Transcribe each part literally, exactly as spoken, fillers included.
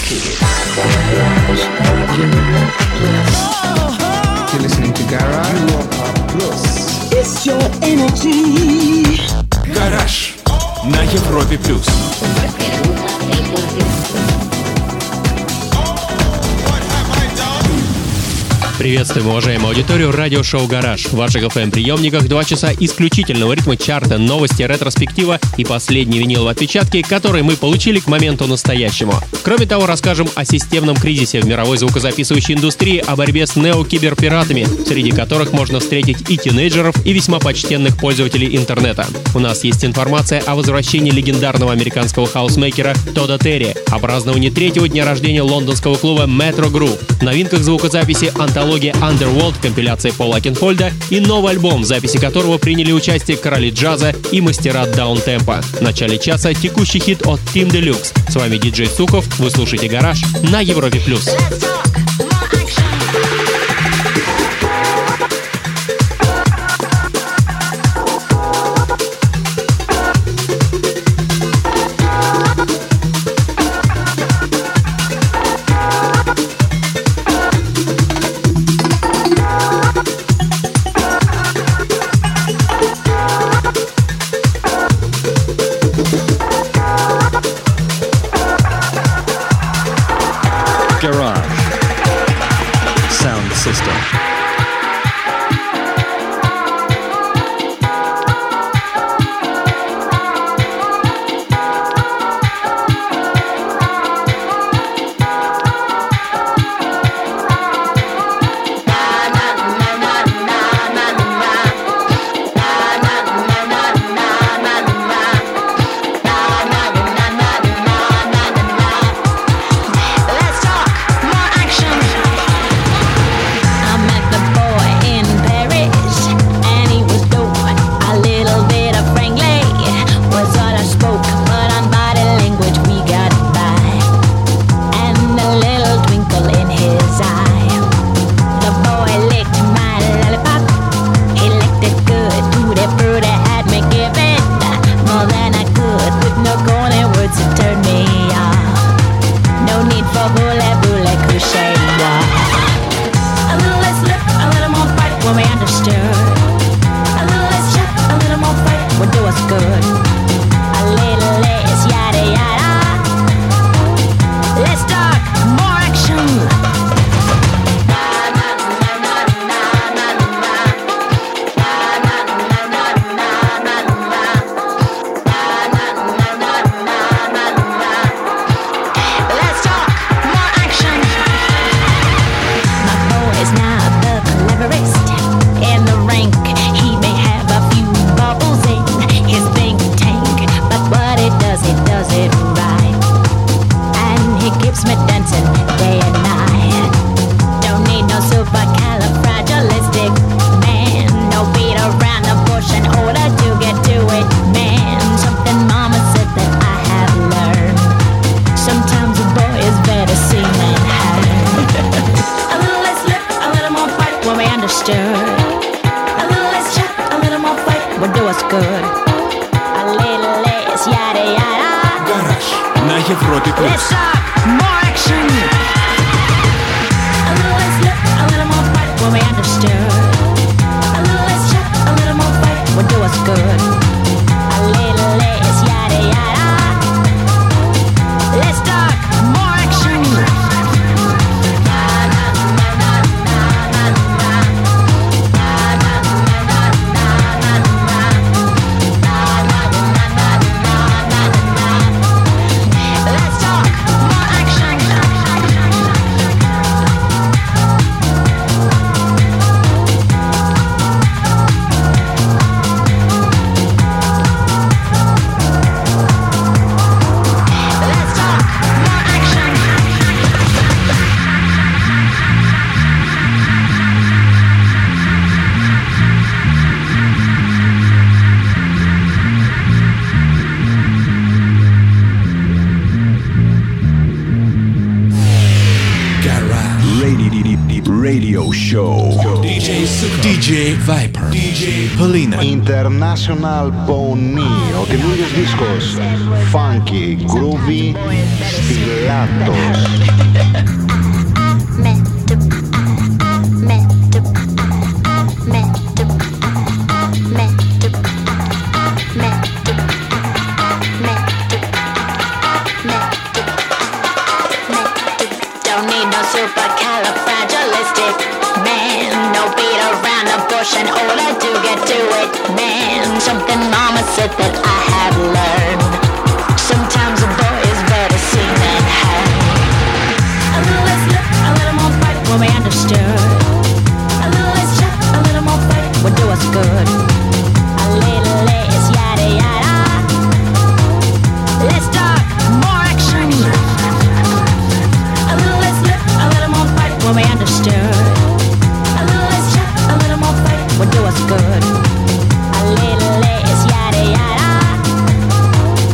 You're listening to Garage. It's your energy. Гараж на Европе плюс. Приветствуем, уважаемую аудиторию, радиошоу «Гараж». В ваших эф эм-приемниках два часа исключительного ритма чарта, новости, ретроспектива и последний винил в отпечатке, который мы получили к моменту настоящему. Кроме того, расскажем о системном кризисе в мировой звукозаписывающей индустрии, о борьбе с неокиберпиратами, среди которых можно встретить и тинейджеров, и весьма почтенных пользователей интернета. У нас есть информация о возвращении легендарного американского хаусмейкера Тодда Терри, о праздновании третьего дня рождения лондонского клуба Metro Group, новинках звукозаписи антологии Underworld, компиляция Пола Окенфольда и новый альбом, в записи которого приняли участие короли джаза и мастера даунтемпа. В начале часа текущий хит от Team Deluxe. С вами диджей Суков, вы слушаете «Гараж» на Европе+. плюс. Garage Sound System. Европе плюс. Radio Show. ди джей Suko, ди τζέι Viper, ди τζέι Polina. International Pony, ο καινούργιος δίσκος Funky, Groovy, Stilettos. And all I do get to it, man. Something mama said that I have learned. Sometimes a boy is better seen than heard. A little less lip, a little more fight when we understood. A little less chat, a little more fight would do us good. A little less yada yada. Let's talk more action. A little less lip, a little more fight when we understood. Would do us good. A little less yada yada.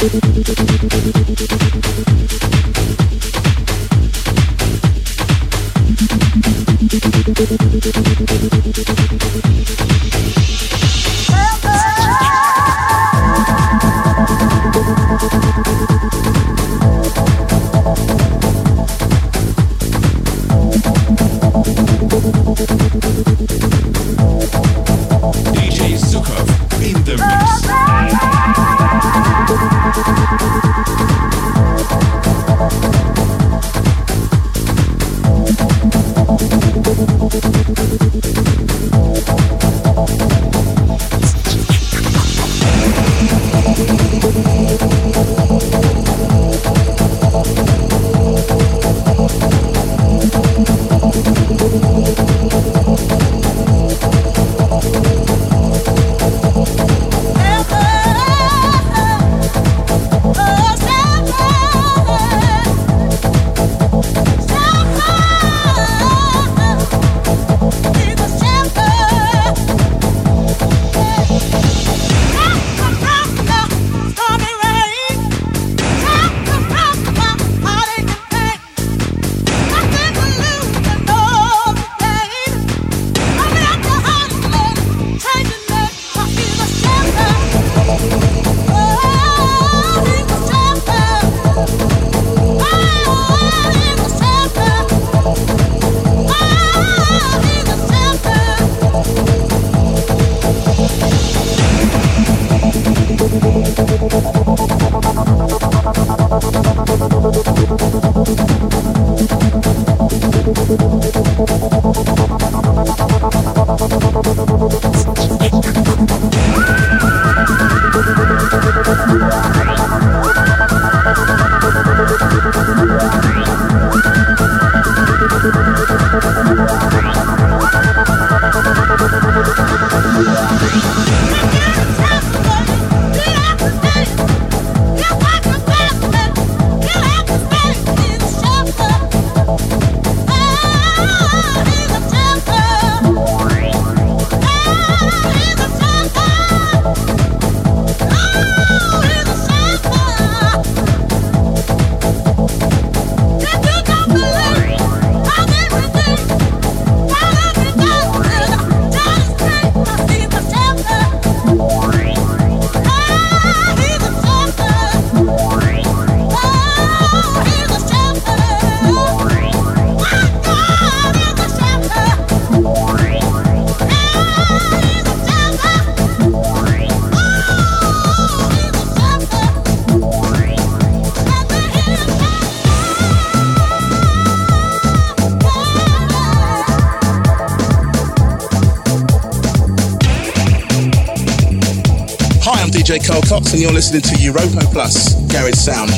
D J Carl Cox and you're listening to Europa Plus, Garage Sound.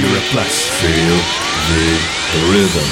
Europe Plus. Feel the rhythm.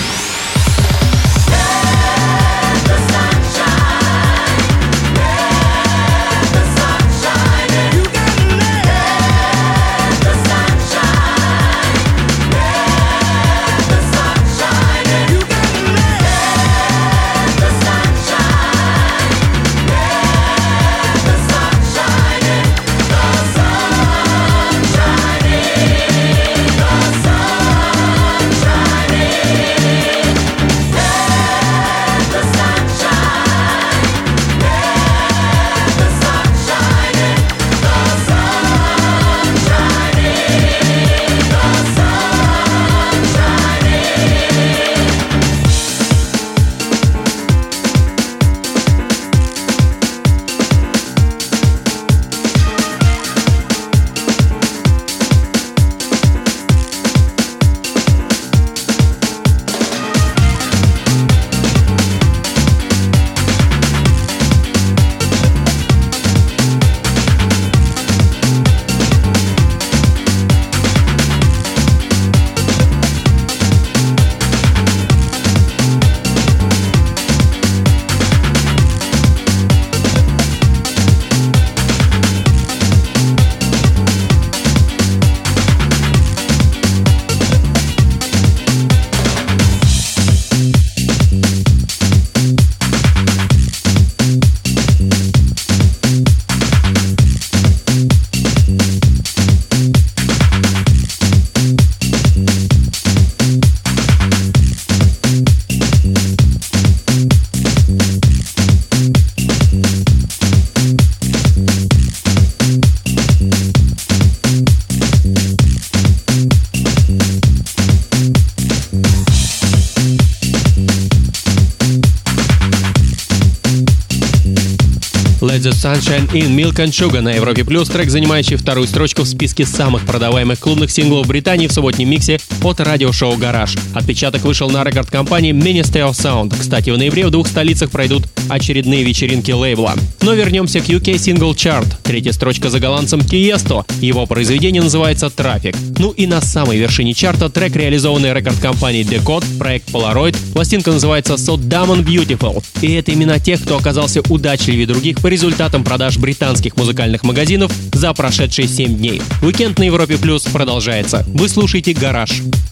Let the Sunshine in Milk and Sugar на Европе Плюс, трек, занимающий вторую строчку в списке самых продаваемых клубных синглов Британии в субботнем миксе от радиошоу «Гараж». Отпечаток вышел на рекорд-компании Ministry of Sound. Кстати, в ноябре в двух столицах пройдут очередные вечеринки лейбла. Но вернемся к ю кей Single Chart. Третья строчка за голландцем Тиесто. Его произведение называется «Трафик». Ну и на самой вершине чарта трек, реализованный рекорд-компанией Decode, проект Polaroid. Пластинка называется So Dumb and Beautiful. И это имена тех, кто оказался удачливее других по результатам продаж британских музыкальных магазинов за прошедшие семь дней. Уикенд на Европе Плюс продолжается. Вы слушаете «Гараж».